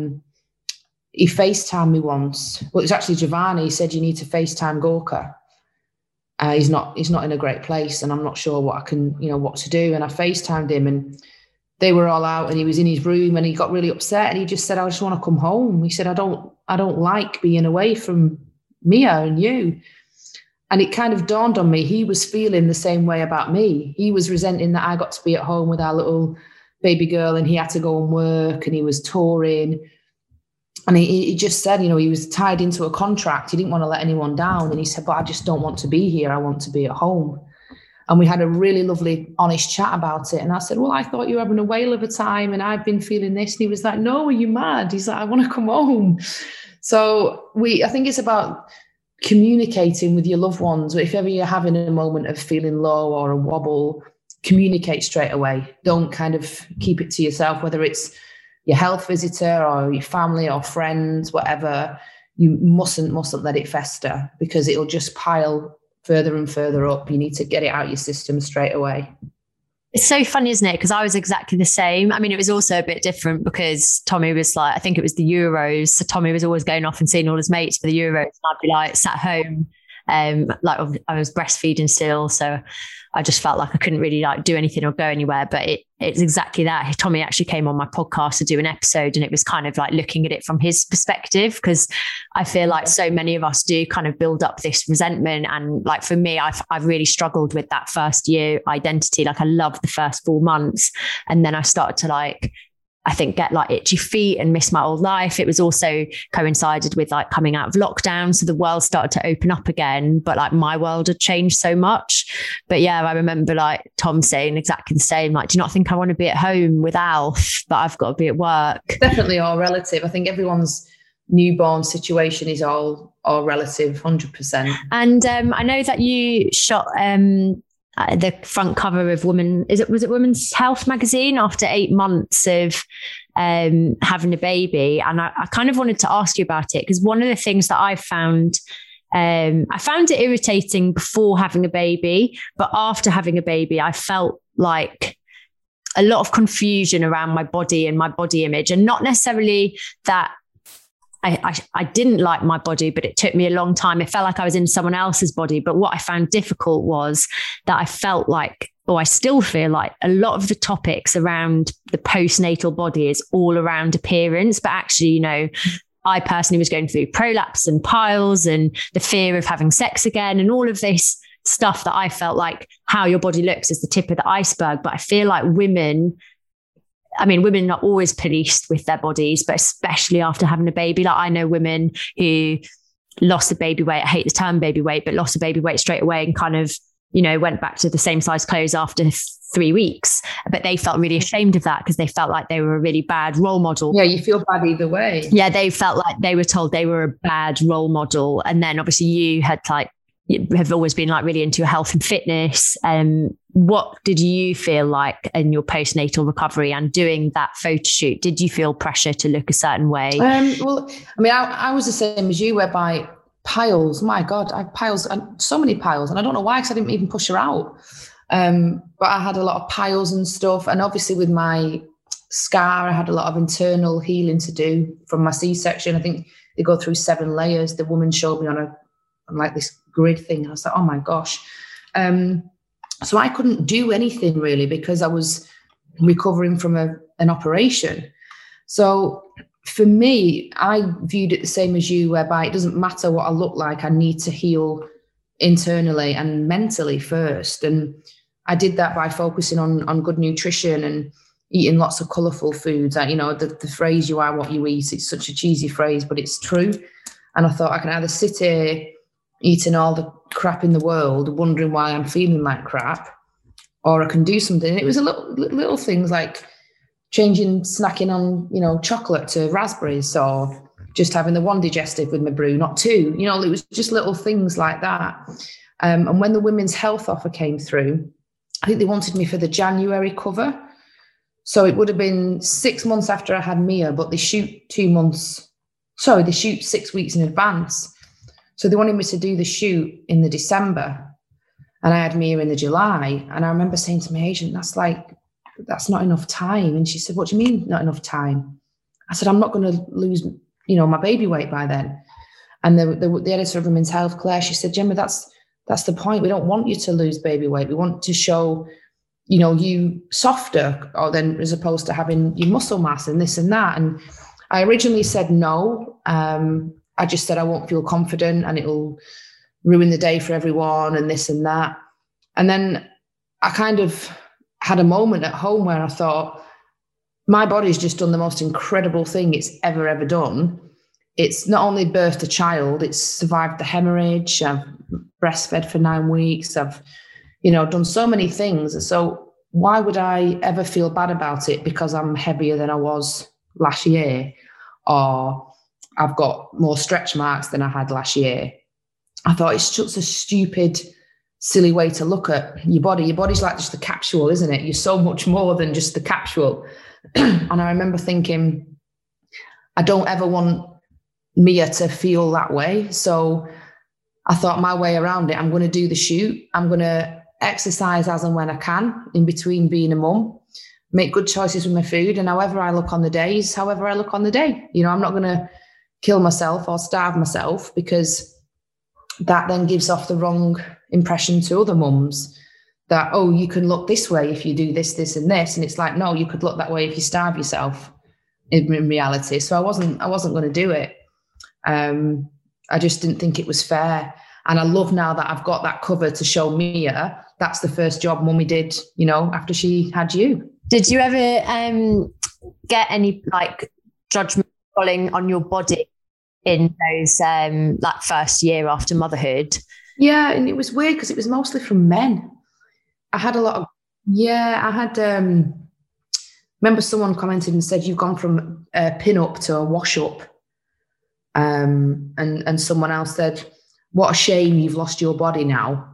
S4: he FaceTimed me once. Well, it was actually Giovanni. He said, you need to FaceTime Gorka. He's not in a great place and I'm not sure what to do. And I FaceTimed him and they were all out and he was in his room and he got really upset and he just said, I just want to come home. He said, I don't like being away from Mia and you. And it kind of dawned on me, he was feeling the same way about me. He was resenting that I got to be at home with our little baby girl and he had to go and work and he was touring. And he just said, he was tied into a contract. He didn't want to let anyone down. And he said, but I just don't want to be here. I want to be at home. And we had a really lovely, honest chat about it. And I said, well, I thought you were having a whale of a time and I've been feeling this. And he was like, no, are you mad? He's like, I want to come home. So I think it's about communicating with your loved ones. If ever you're having a moment of feeling low or a wobble, communicate straight away. Don't kind of keep it to yourself, whether it's your health visitor or your family or friends, whatever. You mustn't let it fester because it'll just pile further and further up. You need to get it out your system straight away.
S3: It's so funny, isn't it? Because I was exactly the same. I mean, it was also a bit different because Tommy was like, I think it was the Euros. So Tommy was always going off and seeing all his mates for the Euros. And I'd be like sat home Like I was breastfeeding still, so I just felt like I couldn't really like do anything or go anywhere. But it's exactly that. Tommy actually came on my podcast to do an episode, and it was kind of like looking at it from his perspective, because I feel like so many of us do kind of build up this resentment. And like for me, I've really struggled with that first year identity. Like I loved the first 4 months, and then I started to like, I think, get like itchy feet and miss my old life. It was also coincided with like coming out of lockdown. So the world started to open up again, but like my world had changed so much. But yeah, I remember like Tom saying exactly the same, like, do you not think I want to be at home with Alf, but I've got to be at work? Definitely
S4: all relative. I think everyone's newborn situation is all relative, 100%.
S3: And I know that you shot the front cover of was it Women's Health magazine after 8 months of having a baby. And I kind of wanted to ask you about it, because one of the things that I found it irritating before having a baby, but after having a baby, I felt like a lot of confusion around my body and my body image, and not necessarily that I didn't like my body, but it took me a long time. It felt like I was in someone else's body. But what I found difficult was that I felt like, or I still feel like, a lot of the topics around the postnatal body is all around appearance. But actually, you know, I personally was going through prolapse and piles and the fear of having sex again, and all of this stuff that I felt like how your body looks is the tip of the iceberg. But I feel like women are not always policed with their bodies, but especially after having a baby. Like I know women who lost the baby weight. I hate the term baby weight, but lost the baby weight straight away and kind of, you know, went back to the same size clothes after 3 weeks. But they felt really ashamed of that because they felt like they were a really bad role model.
S4: Yeah, you feel bad either way.
S3: Yeah, they felt like they were told they were a bad role model. And then obviously you have always been like really into your health and fitness. What did you feel like in your postnatal recovery and doing that photo shoot? Did you feel pressure to look a certain way?
S4: Well, I mean, I was the same as you, whereby piles, my God, I have piles, and so many piles. And I don't know why, because I didn't even push her out. But I had a lot of piles and stuff. And obviously with my scar, I had a lot of internal healing to do from my C-section. I think they go through 7 layers. The woman showed me on like this grid thing. I was like, oh my gosh. So I couldn't do anything really because I was recovering from an operation. So for me, I viewed it the same as you, whereby it doesn't matter what I look like. I need to heal internally and mentally first. And I did that by focusing on good nutrition and eating lots of colourful foods. You know, the phrase, you are what you eat, it's such a cheesy phrase, but it's true. And I thought I can either sit here eating all the crap in the world, wondering why I'm feeling like crap, or I can do something. And it was a little things like snacking on, you know, chocolate to raspberries, or just having the one digestive with my brew, not 2. You know, it was just little things like that. And when the Women's Health offer came through, I think they wanted me for the January cover. So it would have been 6 months after I had Mia, but they shoot 6 weeks in advance. So they wanted me to do the shoot in the December, and I had Mia in the July. And I remember saying to my agent, that's not enough time. And she said, what do you mean not enough time? I said, I'm not going to lose, you know, my baby weight by then. And the editor of Women's Health, Claire, she said, Gemma, that's the point. We don't want you to lose baby weight. We want to show, you know, you softer, or then as opposed to having your muscle mass and this and that. And I originally said no. I just said I won't feel confident and it'll ruin the day for everyone and this and that. And then I kind of had a moment at home where I thought, my body's just done the most incredible thing it's ever done. It's not only birthed a child, it's survived the hemorrhage. I've breastfed for 9 weeks. I've, you know, done so many things. So why would I ever feel bad about it because I'm heavier than I was last year, or I've got more stretch marks than I had last year? I thought it's just a stupid, silly way to look at your body. Your body's like just the capsule, isn't it? You're so much more than just the capsule. And I remember thinking, I don't ever want Mia to feel that way. So I thought my way around it, I'm going to do the shoot. I'm going to exercise as and when I can in between being a mum, make good choices with my food. And however I look on the day is however I look on the day. You know, I'm not going to kill myself or starve myself because that then gives off the wrong impression to other mums that, oh, you can look this way if you do this, this, and this. And it's like, no, you could look that way if you starve yourself in reality. So I wasn't going to do it. I just didn't think it was fair. And I love now that I've got that cover to show Mia that's the first job Mummy did, you know, after she had you.
S3: Did you ever get any like judgment falling on your body in those like first year after motherhood?
S4: Yeah, and it was weird because it was mostly from men. I had a lot of, remember someone commented and said, you've gone from a pin-up to a wash-up. And someone else said, what a shame you've lost your body now.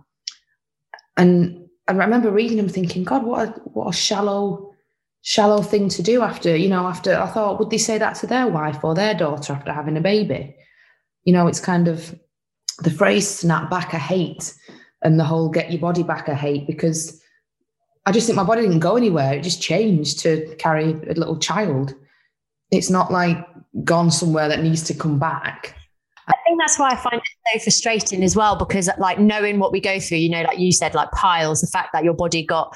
S4: And I remember reading them thinking, God, what a shallow thing to do after I thought, would they say that to their wife or their daughter after having a baby? You know, it's kind of the phrase snap back, I hate, and the whole get your body back, I hate, because I just think my body didn't go anywhere. It just changed to carry a little child. It's not like gone somewhere that needs to come back.
S3: I think that's why I find it so frustrating as well, because like knowing what we go through, you know, like you said, like piles, the fact that your body got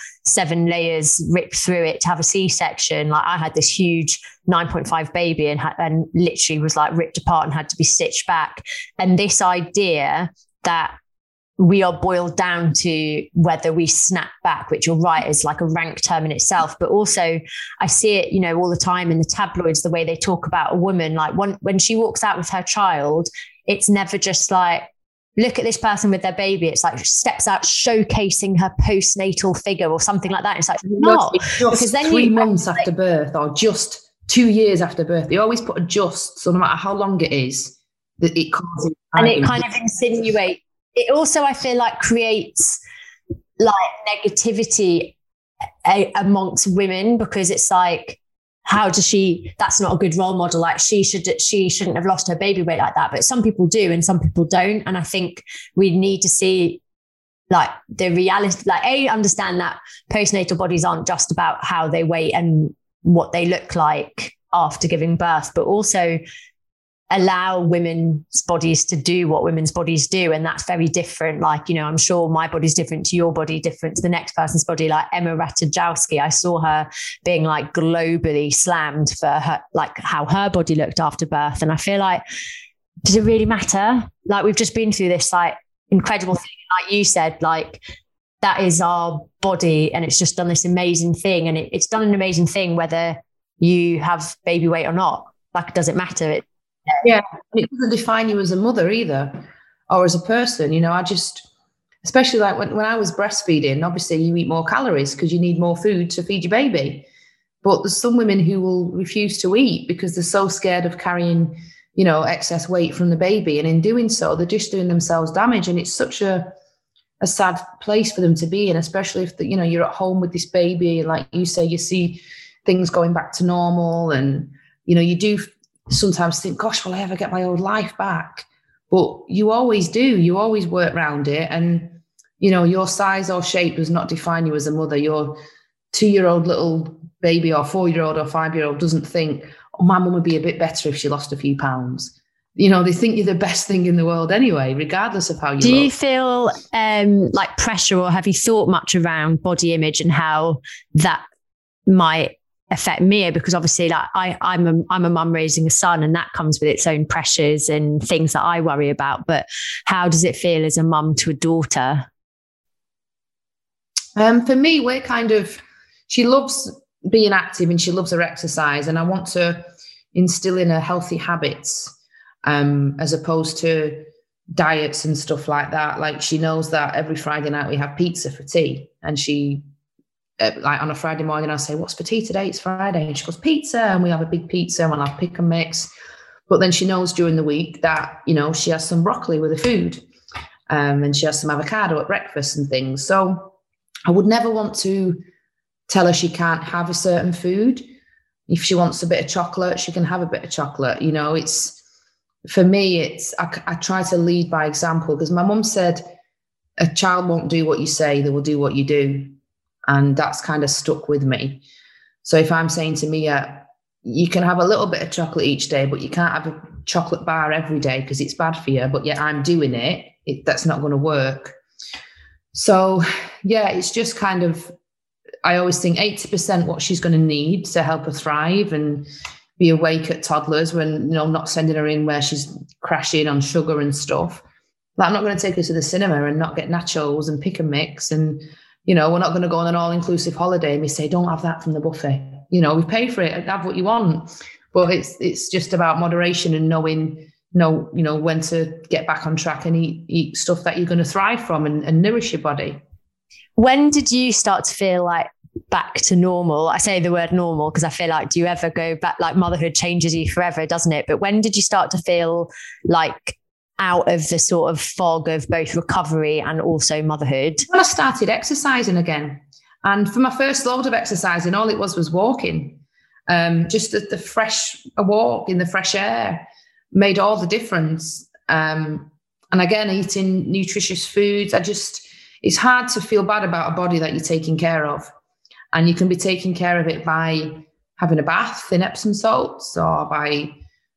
S3: 7 layers ripped through it to have a C-section. Like I had this huge 9.5 baby and literally was like ripped apart and had to be stitched back. And this idea that we are boiled down to whether we snap back, which you're right, is like a rank term in itself. But also I see it, you know, all the time in the tabloids, the way they talk about a woman, like when she walks out with her child, it's never just like, look at this person with their baby. It's like steps out showcasing her postnatal figure or something like that. It's like, no,
S4: because then 3 months after birth or just 2 years after birth, they always put a just, so no matter how long it is, that it causes.
S3: And it kind of insinuates. It also, I feel like, creates like negativity amongst women, because it's like, how does she, that's not a good role model. Like she shouldn't have lost her baby weight like that. But some people do and some people don't. And I think we need to see like the reality, like understand that postnatal bodies aren't just about how they weigh and what they look like after giving birth, but also allow women's bodies to do what women's bodies do. And that's very different. Like, you know, I'm sure my body's different to your body, different to the next person's body. Like Emma Ratajkowski, I saw her being like globally slammed for her, like how her body looked after birth. And I feel like, does it really matter? Like we've just been through this like incredible thing. Like you said, like that is our body and it's just done this amazing thing. And it's done an amazing thing, whether you have baby weight or not. Like, does it matter?
S4: Yeah, it doesn't define you as a mother either, or as a person. You know, I just, especially like when I was breastfeeding, obviously you eat more calories because you need more food to feed your baby. But there's some women who will refuse to eat because they're so scared of carrying, you know, excess weight from the baby. And in doing so, they're just doing themselves damage. And it's such a sad place for them to be in, especially if, you know, you're at home with this baby. And like you say, you see things going back to normal and, you know, you do sometimes think, gosh, will I ever get my old life back? But you always do. You always work around it. And, you know, your size or shape does not define you as a mother. Your 2-year-old little baby or 4-year-old or 5-year-old doesn't think, oh, my mum would be a bit better if she lost a few pounds. You know, they think you're the best thing in the world anyway, regardless of how you look.
S3: Do you feel like pressure, or have you thought much around body image and how that might affect Mia? Because obviously like I'm a mum raising a son, and that comes with its own pressures and things that I worry about. But how does it feel as a mum to a daughter?
S4: For me, we're kind of, she loves being active and she loves her exercise, and I want to instill in her healthy habits as opposed to diets and stuff like that. Like she knows that every Friday night we have pizza for tea, and she like on a Friday morning, I'll say, what's for tea today? It's Friday. And she goes, pizza. And we have a big pizza and we'll have pick and mix. But then she knows during the week that, you know, she has some broccoli with the food and she has some avocado at breakfast and things. So I would never want to tell her she can't have a certain food. If she wants a bit of chocolate, she can have a bit of chocolate. You know, it's, for me, it's, I try to lead by example, because my mum said, a child won't do what you say, they will do what you do. And that's kind of stuck with me. So if I'm saying to Mia, you can have a little bit of chocolate each day, but you can't have a chocolate bar every day because it's bad for you, but yet I'm doing it, that's not going to work. So yeah, it's just kind of, I always think 80% what she's going to need to help her thrive and be awake at toddlers when, not sending her in where she's crashing on sugar and stuff. Like, I'm not going to take her to the cinema and not get nachos and pick and mix. And, we're not going to go on an all-inclusive holiday and we say, don't have that from the buffet. We pay for it, have what you want. But it's just about moderation and knowing, when to get back on track and eat stuff that you're going to thrive from and nourish your body.
S3: When did you start to feel like back to normal? I say the word normal because I feel like, do you ever go back? Like, motherhood changes you forever, doesn't it? But when did you start to feel like out of the sort of fog of both recovery and also motherhood?
S4: When I started exercising again. And for my first load of exercising, all it was walking. Just a walk in the fresh air made all the difference. And again, eating nutritious foods. It's hard to feel bad about a body that you're taking care of. And you can be taking care of it by having a bath in Epsom salts, or by,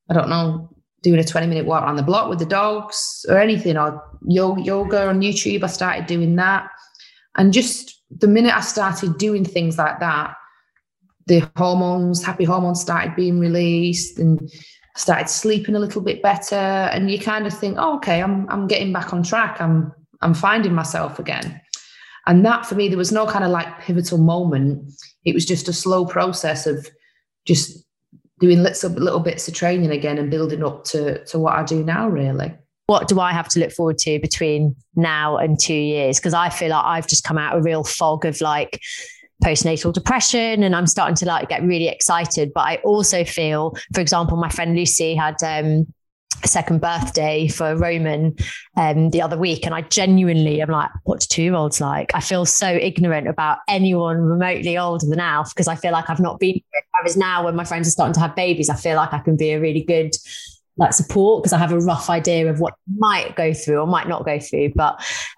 S4: doing a 20-minute walk around the block with the dogs or anything, or yoga on YouTube. I started doing that. And just the minute I started doing things like that, the happy hormones started being released, and I started sleeping a little bit better. And you kind of think, oh, okay, I'm getting back on track. I'm finding myself again. And that, for me, there was no kind of like pivotal moment. It was just a slow process of just doing little bits of training again and building up to what I do now, really.
S3: What do I have to look forward to between now and 2 years? Because I feel like I've just come out of a real fog of like postnatal depression, and I'm starting to like get really excited. But I also feel, for example, my friend Lucy had a second birthday for Roman the other week, and I genuinely am like, what do 2-year-olds like? I feel so ignorant about anyone remotely older than Alf, because I feel like I've not been. Whereas now, when my friends are starting to have babies, I feel like I can be a really good like support, because I have a rough idea of what might go through or might not go through. But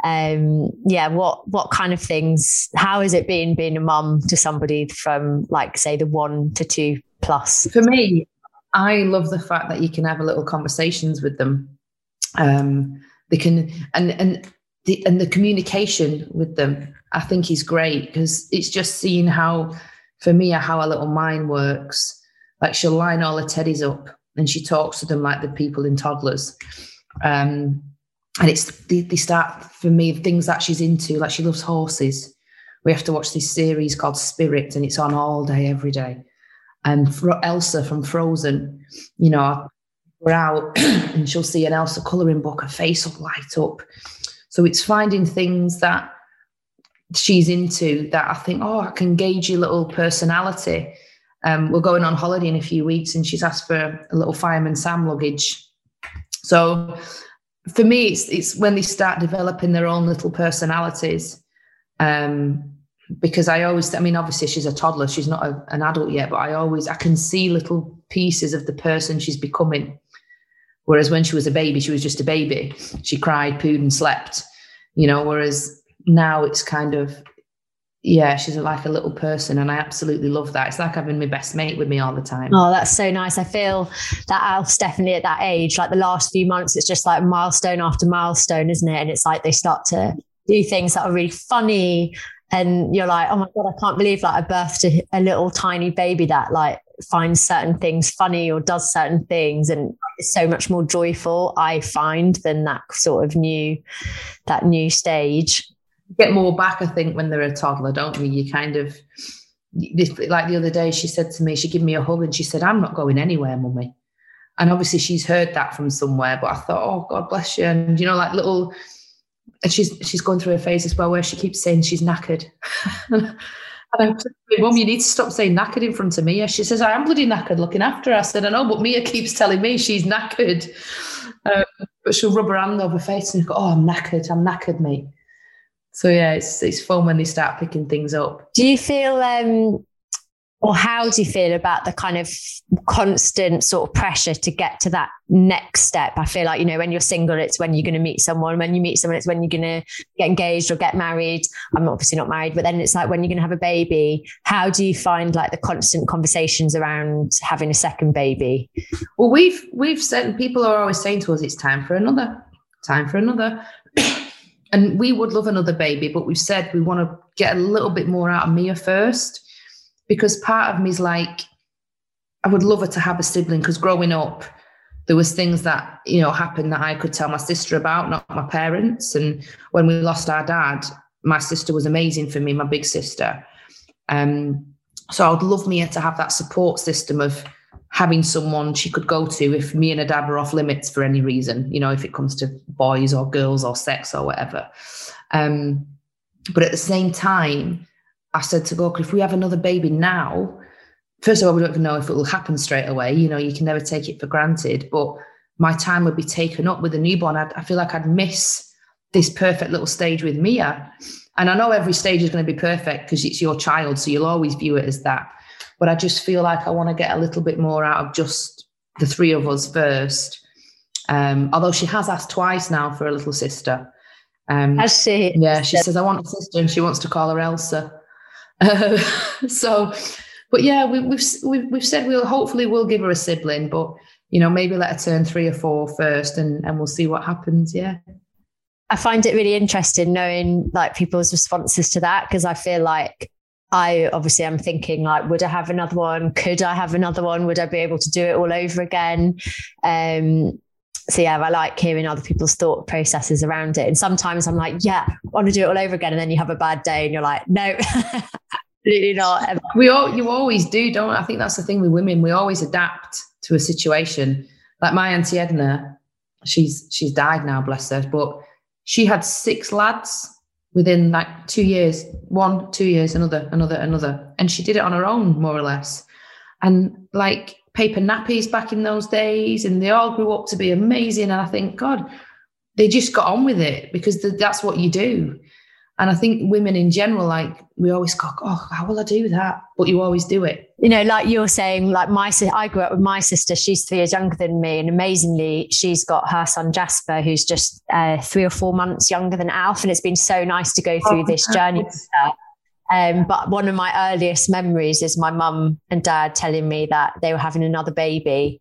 S3: what kind of things, how is it being a mum to somebody from like, say, the 1 to 2 plus?
S4: For me, I love the fact that you can have a little conversations with them. They can, and the communication with them, I think, is great, because it's just seeing how our little mind works. Like, she'll line all her teddies up and she talks to them like the people in toddlers. And it's, they start, for me, things that she's into, like she loves horses. We have to watch this series called Spirit, and it's on all day, every day. And Elsa from Frozen, we're out and she'll see an Elsa colouring book, her face will light up. So it's finding things that she's into that I think, I can gauge your little personality. We're going on holiday in a few weeks, and she's asked for a little Fireman Sam luggage. So for me, it's when they start developing their own little personalities. Because obviously she's a toddler, she's not an adult yet, but I can see little pieces of the person she's becoming. Whereas when she was a baby, she was just a baby. She cried, pooed and slept, whereas now it's kind of, she's like a little person, and I absolutely love that. It's like having my best mate with me all the time.
S3: Oh, that's so nice. I feel that Alf's definitely at that age, like the last few months, it's just like milestone after milestone, isn't it? And it's like they start to do things that are really funny, and you're like, oh my God, I can't believe like I birthed a little tiny baby that like finds certain things funny or does certain things, and it's so much more joyful, I find, than that sort of new stage.
S4: Get more back, I think, when they're a toddler, don't we? You kind of, like the other day, she said to me, she gave me a hug and she said, I'm not going anywhere, Mummy. And obviously she's heard that from somewhere, but I thought, oh, God bless you. And, like little, and she's going through a phase as well where she keeps saying she's knackered. And I said, Mum, you need to stop saying knackered in front of Mia. She says, I am bloody knackered looking after her. I said, I know, but Mia keeps telling me she's knackered. But she'll rub her hand over her face and go, oh, I'm knackered, mate. So yeah, it's fun when they start picking things up.
S3: Do you feel, or how do you feel about the kind of constant sort of pressure to get to that next step? I feel like, when you're single, it's when you're going to meet someone. When you meet someone, it's when you're going to get engaged or get married. I'm obviously not married, but then it's like when you're going to have a baby. How do you find like the constant conversations around having a second baby?
S4: Well, we've said, people are always saying to us, it's time for another. time for another. And we would love another baby, but we've said we want to get a little bit more out of Mia first, because part of me is like, I would love her to have a sibling, because growing up, there was things that, you know, happened that I could tell my sister about, not my parents. And when we lost our dad, my sister was amazing for me, my big sister. So I would love Mia to have that support system of having someone she could go to if me and her dad were off limits for any reason, you know, if it comes to boys or girls or sex or whatever. But at the same time, I said to Gorka, if we have another baby now, first of all, we don't even know if it will happen straight away. You know, you can never take it for granted, but my time would be taken up with a newborn. I feel like I'd miss this perfect little stage with Mia. And I know every stage is going to be perfect because it's your child, so you'll always view it as that. But I just feel like I want to get a little bit more out of just the three of us first. Although she has asked twice now for a little sister.
S3: Has she?
S4: Yeah, she says, I want a sister, and she wants to call her Elsa. But yeah, we've said we'll give her a sibling, but, you know, maybe let her turn 3 or 4 first, and we'll see what happens. Yeah.
S3: I find it really interesting knowing like people's responses to that, because I feel like I'm thinking like, would I have another one? Could I have another one? Would I be able to do it all over again? So yeah, I like hearing other people's thought processes around it. And sometimes I'm like, yeah, I want to do it all over again. And then you have a bad day and you're like, no, absolutely not. Ever.
S4: You always do, don't I? think that's the thing with women. We always adapt to a situation. Like my Auntie Edna, she's died now, bless her, but she had 6 lads within like 2 years, 1, 2 years, another. And she did it on her own, more or less. And like paper nappies back in those days, and they all grew up to be amazing. And I think, God, they just got on with it because that's what you do. And I think women in general, like we always go, oh, how will I do that? But you always do it.
S3: You know, like you're saying, like I grew up with my sister. She's 3 years younger than me. And amazingly, she's got her son, Jasper, who's just 3 or 4 months younger than Alf. And it's been so nice to go through this journey with her. But one of my earliest memories is my mum and dad telling me that they were having another baby.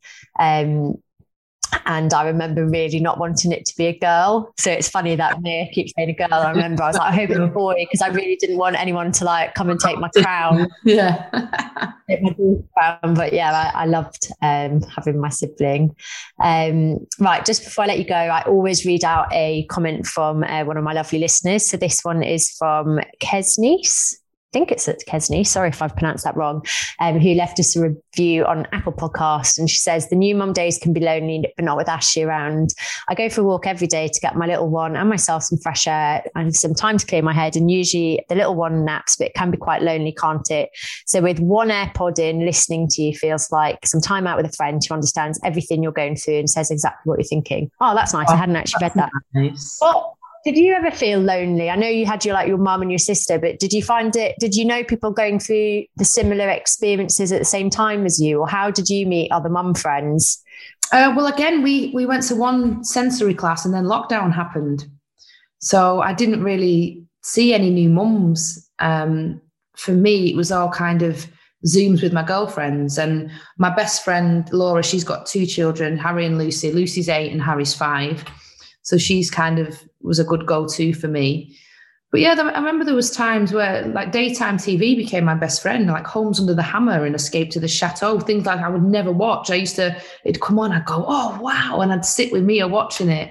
S3: And I remember really not wanting it to be a girl. So it's funny that Mia keeps saying a girl. I remember I was like, I hope it's a boy, because I really didn't want anyone to like come and take my crown.
S4: Yeah.
S3: Take my crown. But yeah, I loved having my sibling. Right, just before I let you go, I always read out a comment from one of my lovely listeners. So this one is from Kesnice. I think it's at Kesney, sorry if I've pronounced that wrong, who left us a review on Apple Podcast. And she says, the new mum days can be lonely, but not with Ashley around. I go for a walk every day to get my little one and myself some fresh air and some time to clear my head. And usually the little one naps, but it can be quite lonely, can't it? So with one AirPod in, listening to you feels like some time out with a friend who understands everything you're going through and says exactly what you're thinking. Oh, that's nice. I hadn't actually read that.
S4: Nice.
S3: Well, did you ever feel lonely? I know you had your mum and your sister, but did you know people going through the similar experiences at the same time as you? Or how did you meet other mum friends?
S4: Well, again, we went to one sensory class and then lockdown happened. So I didn't really see any new mums. For me, it was all kind of Zooms with my girlfriends. And my best friend, Laura, she's got 2 children, Harry and Lucy. Lucy's 8 and Harry's 5. So she's kind of was a good go-to for me. But yeah, I remember there was times where like daytime TV became my best friend, like Homes Under the Hammer and Escape to the Chateau, things like I would never watch. It'd come on, I'd go, oh, wow. And I'd sit with Mia watching it.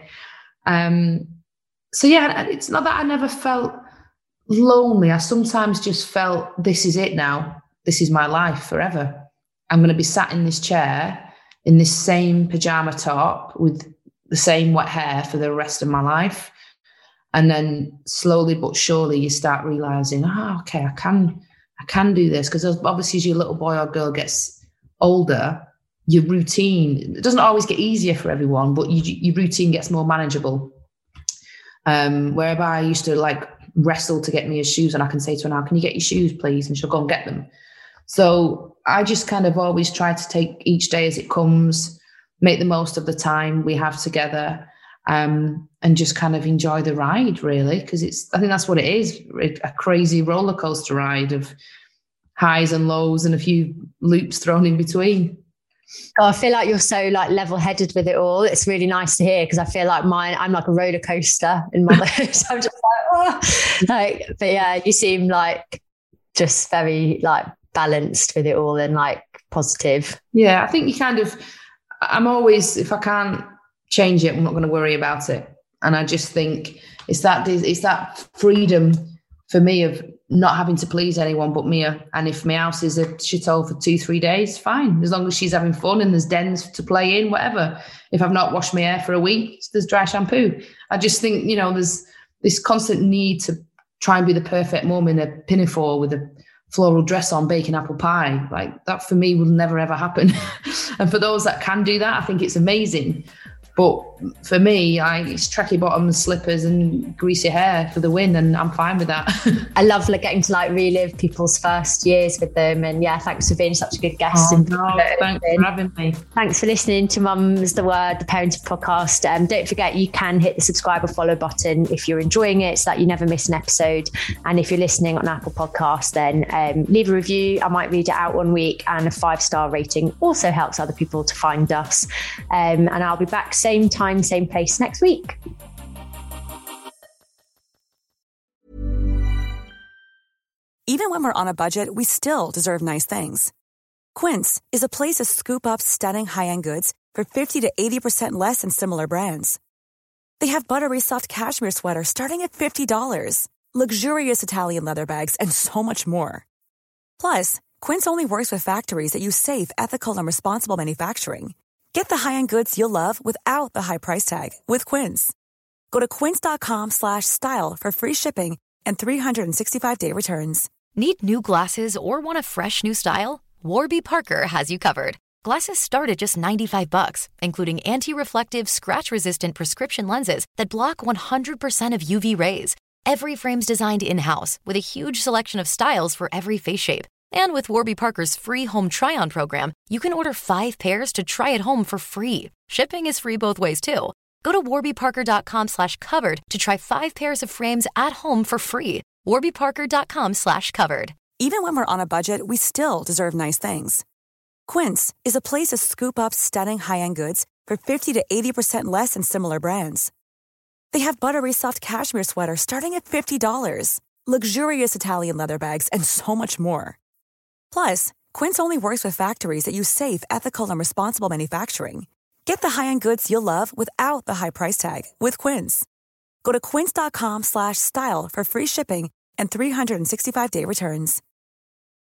S4: So yeah, it's not that I never felt lonely. I sometimes just felt this is it now. This is my life forever. I'm going to be sat in this chair in this same pajama top with the same wet hair for the rest of my life. And then slowly but surely you start realizing, okay, I can do this. Because obviously as your little boy or girl gets older, your routine, it doesn't always get easier for everyone, but your routine gets more manageable. Whereby I used to like wrestle to get Mia's shoes, and I can say to her now, can you get your shoes, please? And she'll go and get them. So I just kind of always try to take each day as it comes, make the most of the time we have together, and just kind of enjoy the ride, really, because I think that's what it is, a crazy roller coaster ride of highs and lows and a few loops thrown in between.
S3: Oh, I feel like you're so like level-headed with it all. It's really nice to hear, because I feel like I'm like a roller coaster in motherhood. So I'm just but yeah, you seem like just very like balanced with it all and like positive.
S4: Yeah, I think I'm always, if I can't change it, I'm not going to worry about it. And I just think it's that freedom for me of not having to please anyone but Mia. And if my house is a shithole for 2-3 days, fine. As long as she's having fun and there's dens to play in, whatever. If I've not washed my hair for a week, there's dry shampoo. I just think, there's this constant need to try and be the perfect mum in a pinafore with a floral dress on, baking apple pie. Like that for me will never, ever happen. And for those that can do that, I think it's amazing. But for me, it's tracky bottoms, slippers and greasy hair for the win, and I'm fine with that.
S3: I love getting to relive people's first years with them. And yeah, thanks for being such a good guest.
S4: Thanks for having me.
S3: Thanks for listening to Mum's the Word, the parenting podcast. Don't forget, you can hit the subscribe or follow button if you're enjoying it, so that you never miss an episode. And if you're listening on Apple Podcasts, then leave a review. I might read it out one week, and a 5-star rating also helps other people to find us. And I'll be back same time, same place next week.
S9: Even when we're on a budget, we still deserve nice things. Quince is a place to scoop up stunning high-end goods for 50 to 80% less than similar brands. They have buttery soft cashmere sweaters starting at $50, luxurious Italian leather bags, and so much more. Plus, Quince only works with factories that use safe, ethical, and responsible manufacturing. Get the high-end goods you'll love without the high price tag with Quince. Go to quince.com/style for free shipping and 365-day returns.
S8: Need new glasses or want a fresh new style? Warby Parker has you covered. Glasses start at just $95, including anti-reflective, scratch-resistant prescription lenses that block 100% of UV rays. Every frame's designed in-house with a huge selection of styles for every face shape. And with Warby Parker's free home try-on program, you can order 5 pairs to try at home for free. Shipping is free both ways, too. Go to warbyparker.com/covered to try 5 pairs of frames at home for free. warbyparker.com/covered.
S9: Even when we're on a budget, we still deserve nice things. Quince is a place to scoop up stunning high-end goods for 50 to 80% less than similar brands. They have buttery soft cashmere sweaters starting at $50, luxurious Italian leather bags, and so much more. Plus, Quince only works with factories that use safe, ethical, and responsible manufacturing. Get the high-end goods you'll love without the high price tag with Quince. Go to quince.com/style for free shipping and 365-day returns.